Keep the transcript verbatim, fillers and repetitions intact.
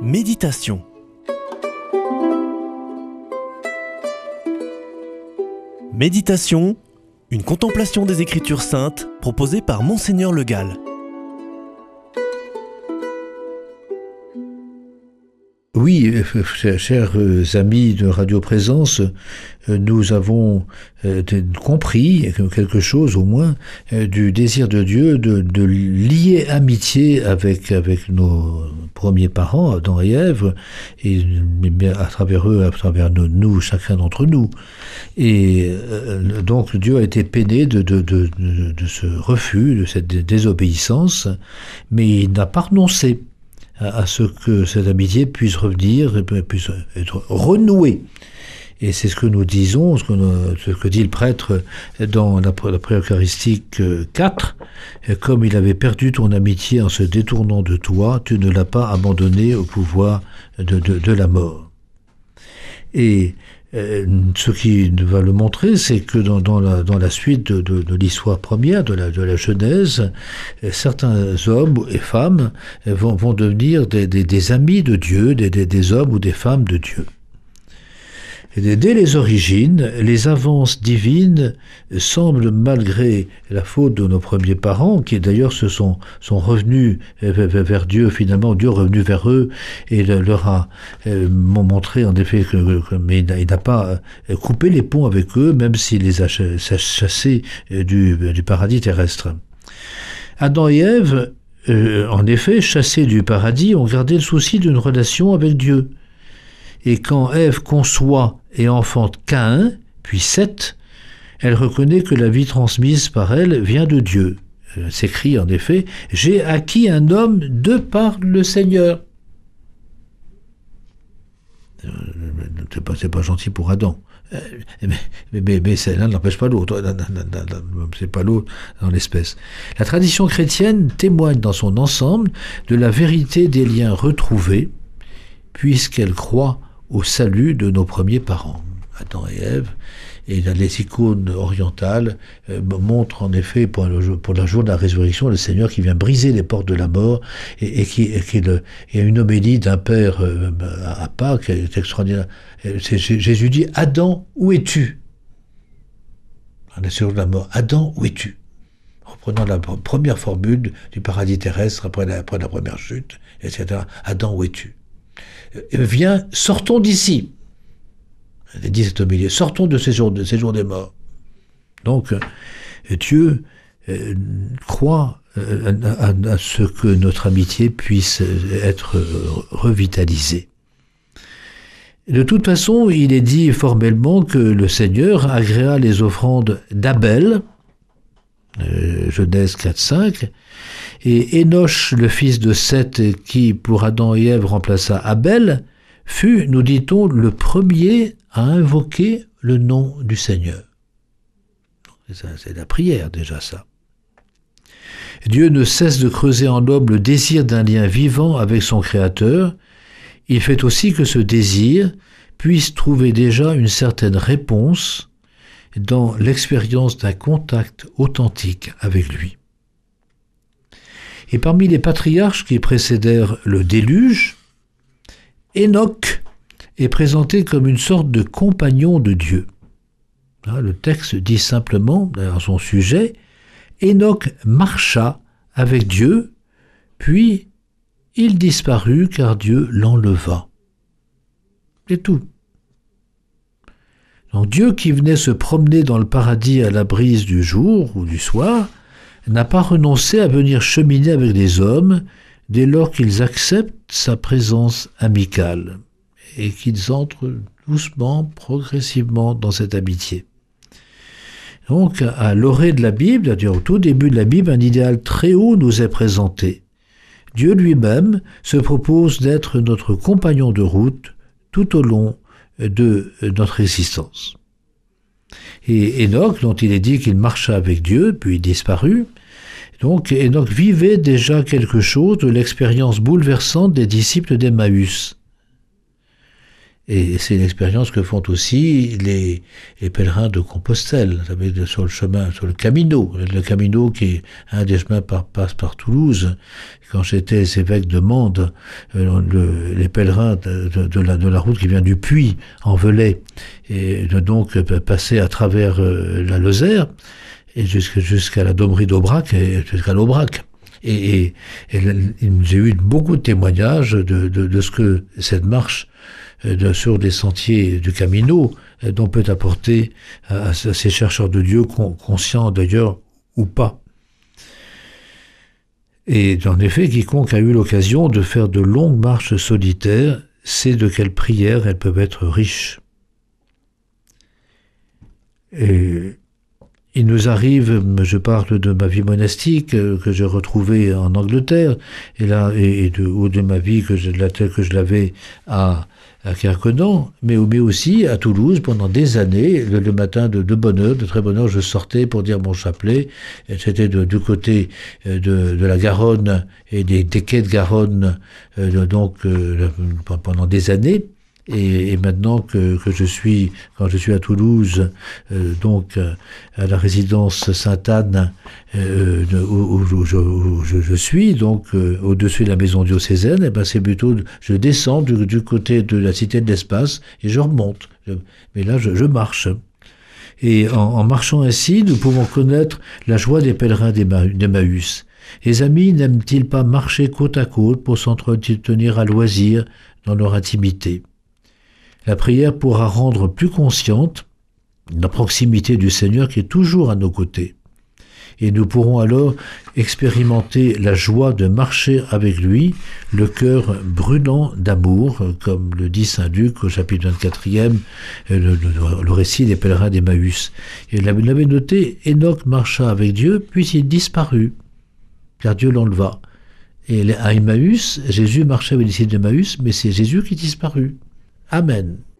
Méditation. Méditation, une contemplation des Écritures saintes proposée par Monseigneur Le Gall. Oui, chers amis de Radio Présence, nous avons compris quelque chose au moins du désir de Dieu de, de lier amitié avec, avec nos premiers parents, Adam et Ève, et à travers eux, à travers nous, nous chacun d'entre nous. Et donc Dieu a été peiné de, de, de, de, de ce refus, de cette désobéissance, mais il n'a pas renoncé à ce que cette amitié puisse revenir, puisse être renouée. Et c'est ce que nous disons, ce que, nous, ce que dit le prêtre dans la, la prière eucharistique quatre. Comme il avait perdu ton amitié en se détournant de toi, tu ne l'as pas abandonné au pouvoir de, de, de la mort. Et euh, ce qui va le montrer, c'est que dans, dans, la, dans la suite de, de, de l'histoire première, de la, de la Genèse, certains hommes et femmes vont, vont devenir des, des, des amis de Dieu, des, des, des hommes ou des femmes de Dieu. Et dès les origines, les avances divines semblent, malgré la faute de nos premiers parents, qui d'ailleurs se sont, sont revenus vers Dieu, finalement, Dieu est revenu vers eux et leur a montré en effet que, que mais il n'a pas coupé les ponts avec eux, même s'il les a chassés du, du paradis terrestre. Adam et Ève, euh, en effet, chassés du paradis, ont gardé le souci d'une relation avec Dieu. Et quand Ève conçoit et enfante Caïn, puis Seth, elle reconnaît que la vie transmise par elle vient de Dieu. Elle s'écrie en effet « J'ai acquis un homme de par le Seigneur ». C'est pas, c'est pas gentil pour Adam. Mais, mais, mais, mais l'un n'empêche pas l'autre. C'est pas l'autre dans l'espèce. La tradition chrétienne témoigne dans son ensemble de la vérité des liens retrouvés, puisqu'elle croit au salut de nos premiers parents, Adam et Ève. Et les icônes orientales euh, montrent en effet pour le, pour le jour de la résurrection le Seigneur qui vient briser les portes de la mort et, et qui, et qui le, et une homélie d'un père euh, à Pâques est extraordinaire. C'est, Jésus dit « Adam, où es-tu » à la jour de la mort. « Adam, où es-tu » reprenant la première formule du paradis terrestre après la, après la première chute, et cetera. « Adam, où es-tu » Viens, sortons d'ici. Elle dit cette homélie, sortons de ces jours, de ces jours des morts. Donc, Dieu euh, croit euh, à, à ce que notre amitié puisse être revitalisée. De toute façon, il est dit formellement que le Seigneur agréa les offrandes d'Abel, euh, Genèse quatre cinq, et Énoch, le fils de Seth, qui, pour Adam et Ève, remplaça Abel, fut, nous dit-on, le premier à invoquer le nom du Seigneur. C'est la prière, déjà, ça. Dieu ne cesse de creuser en l'homme le désir d'un lien vivant avec son Créateur. Il fait aussi que ce désir puisse trouver déjà une certaine réponse dans l'expérience d'un contact authentique avec lui. Et parmi les patriarches qui précédèrent le déluge, Enoch est présenté comme une sorte de compagnon de Dieu. Le texte dit simplement, dans son sujet, Enoch marcha avec Dieu, puis il disparut car Dieu l'enleva. C'est tout. Donc Dieu qui venait se promener dans le paradis à la brise du jour ou du soir, n'a pas renoncé à venir cheminer avec les hommes dès lors qu'ils acceptent sa présence amicale et qu'ils entrent doucement, progressivement dans cette amitié. Donc, à l'orée de la Bible, c'est-à-dire au tout début de la Bible, un idéal très haut nous est présenté. Dieu lui-même se propose d'être notre compagnon de route tout au long de notre existence. Et Enoch, dont il est dit qu'il marcha avec Dieu, puis il disparut, donc Enoch vivait déjà quelque chose de l'expérience bouleversante des disciples d'Emmaüs. Et c'est une expérience que font aussi les, les pèlerins de Compostelle, vous savez, sur le chemin, sur le Camino. Le Camino, qui est un des chemins par, passe par Toulouse. Quand j'étais évêque de Mende, euh, le, les pèlerins de, de, de, la, de la route qui vient du Puy, en Velay, et de donc passer à travers euh, la Lozère, et jusqu'à, jusqu'à la Domerie d'Aubrac, et jusqu'à l'Aubrac. Et, et, et j'ai eu beaucoup de témoignages de, de, de ce que cette marche de, sur des sentiers du Camino dont peut apporter à, à ces chercheurs de Dieu, conscients d'ailleurs ou pas. Et en effet, quiconque a eu l'occasion de faire de longues marches solitaires sait de quelles prières elles peuvent être riches. Et il nous arrive, je parle de ma vie monastique que j'ai retrouvée en Angleterre, et là, et de, ou de ma vie que je, telle que je l'avais à, à Kerconan, mais, mais aussi à Toulouse pendant des années. Le, le matin de, de bonne heure, de très bonne heure, je sortais pour dire mon chapelet. C'était de, du côté de, de la Garonne et des, des quais de Garonne, euh, donc euh, pendant des années. Et, et maintenant que, que je suis, quand je suis à Toulouse, euh, donc euh, à la résidence Sainte-Anne, euh, où, où, je, où je, je suis, donc euh, au-dessus de la maison diocésaine, et ben c'est plutôt, je descends du, du côté de la cité de l'Espace et je remonte. Je, mais là, je, je marche. Et en, en marchant ainsi, nous pouvons connaître la joie des pèlerins d'Emmaüs. Les amis n'aiment-ils pas marcher côte à côte pour s'entretenir à loisir dans leur intimité? La prière pourra rendre plus consciente la proximité du Seigneur qui est toujours à nos côtés. Et nous pourrons alors expérimenter la joie de marcher avec lui, le cœur brûlant d'amour, comme le dit saint Luc au chapitre vingt-quatrième, le, le, le récit des pèlerins d'Emmaüs. Et il l'avait noté, Enoch marcha avec Dieu, puis il disparut, car Dieu l'enleva. Et à Emmaüs, Jésus marchait avec les disciples d'Emmaüs, mais c'est Jésus qui disparut. Amen.